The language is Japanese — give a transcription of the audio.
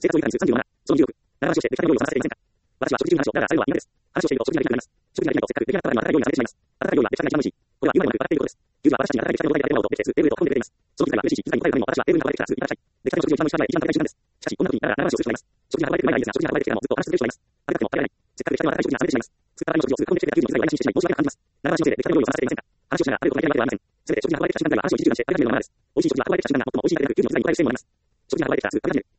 生活を豊かにする36、その16、習わしをして出来たて料理を済ませていませんか。私は食事中の話を、だが最後は苦手です。話をしていると食事ができなくなります。食事ができないとせっかく出来上がったのに温かい料理をされてしまいます。温かい料理は出来たてが一番美味しい。これは言うまでもなく笑っていることです。ユーズは私たちに温かい出来たての状態であるものと別でテーブルへと運んでくれています。その機会が嬉しいし、機材に答えるためにも私はテーブルに運ばれてきたらすぐいただきたい。出来たての食事を一番美味しい場合は一番高い瞬間です。しかし、こんな時に習わしをするしまいます。食事が運ばれてくる前はいいですが、食事が運ばれてきてからもずっと話し続けるしまいます。食べたくても食べられない。せっかく出来たての温かい食事が冷めてしまいます。作った後の食事をすぐ運んできてくれた給仕の機材を台無しにしてしまい申し訳なく感じます。習わしのせいで出来たて料理を済ませていませんか。話をしながら食べることができないわけではありません。せめて食事が運ばれてきた瞬間では話を一時中断して食べ始めるのがマナーです。美味しい食事が運ばれてきた瞬間では最も美味しい食べられる給仕の機材に答えるシステムを学びます。食事が運ばれてきたらすぐ食べ始める。